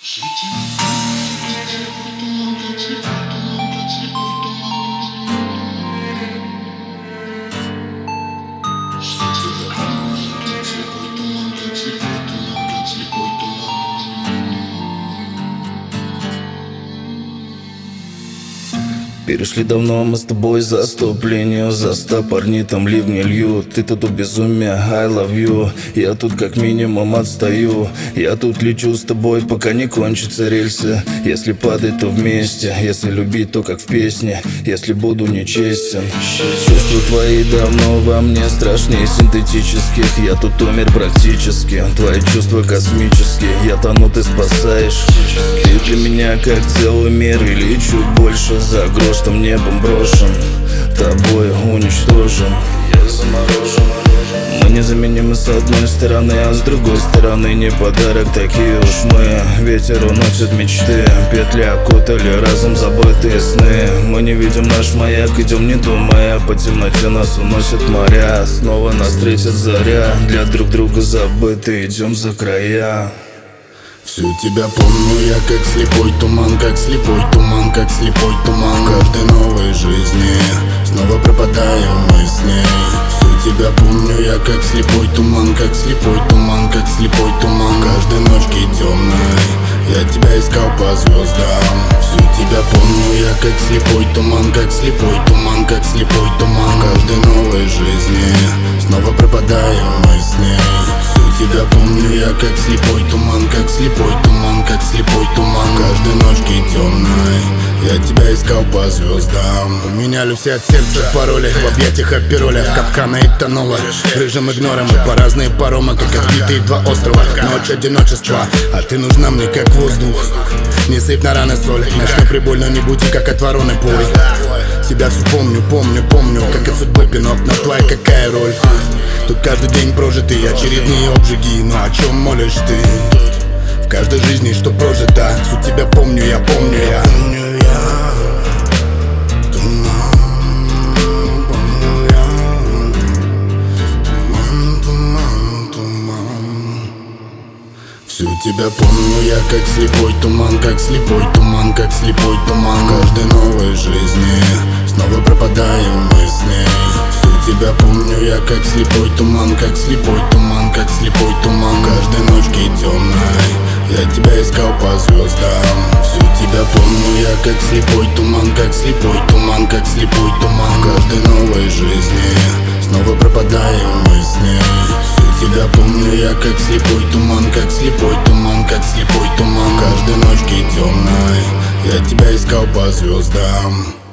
Перешли давно мы с тобой заступление за 100 парней там ливни льют. Ты тут у безумия, I love you. Я тут как минимум отстаю. Я тут лечу с тобой, пока не кончатся рельсы. Если падать, то вместе. Если любить, то как в песне. Если буду нечестен. Чувства твои давно во мне страшнее синтетических. Я тут умер практически. Твои чувства космические. Я тону, ты спасаешь. Ты для меня как целый мир или чуть больше. За грош там небом брошен, тобой уничтожен. Я заморожен. Мы незаменимы с одной стороны, а с другой стороны не подарок. Такие уж мы, ветер уносит мечты. Петли окутали разом забытые сны. Мы не видим наш маяк, идем не думая. По темноте нас уносят моря. Снова нас встретит заря. Для друг друга забыты, идем за края. Всю тебя помню я как слепой туман, как слепой туман, как слепой туман. В каждой новой жизни снова пропадаем мы с ней. Всю тебя помню я как слепой туман, как слепой туман, как слепой туман. Каждой ночки темной я тебя искал по звездам. Всю тебя помню я как слепой туман, как слепой туман, как слепой туман. В каждой новой жизни снова пропадаем мы с ней. Тебя помню я как слепой туман, как слепой туман, как слепой туман. Каждой ночки темной я тебя искал по звездам. Меняли все от сердца пароли, в объятиях опероля, капкана и тонула. Рыжим игнором мы по разные паромы, как отбитые два острова. Ночь одиночества, а ты нужна мне как воздух. Не сыпь на раны соль, ночной прибой, но не буди как от вороны пой. Тебя все помню, помню, помню, как от судьбы пинок, но твоя какая роль? Тут каждый день прожитый, очередные обжиги, но о чем молишь ты? В каждой жизни, что прожита, суть тебя помню я, помню я. Всю тебя помню я как слепой туман, как слепой туман, как слепой туман. В каждой новой жизни снова пропадаем мы с ней. Всю тебя помню я как слепой туман, как слепой туман, как слепой туман. Каждой ночки темной я тебя искал по звездам. Всю тебя помню я как слепой туман, как слепой туман, как слепой туман. В каждой новой жизни снова пропадаем мы с ней. Тебя помню я как слепой туман, как слепой туман, как слепой туман. Каждой ночки темной я тебя искал по звездам.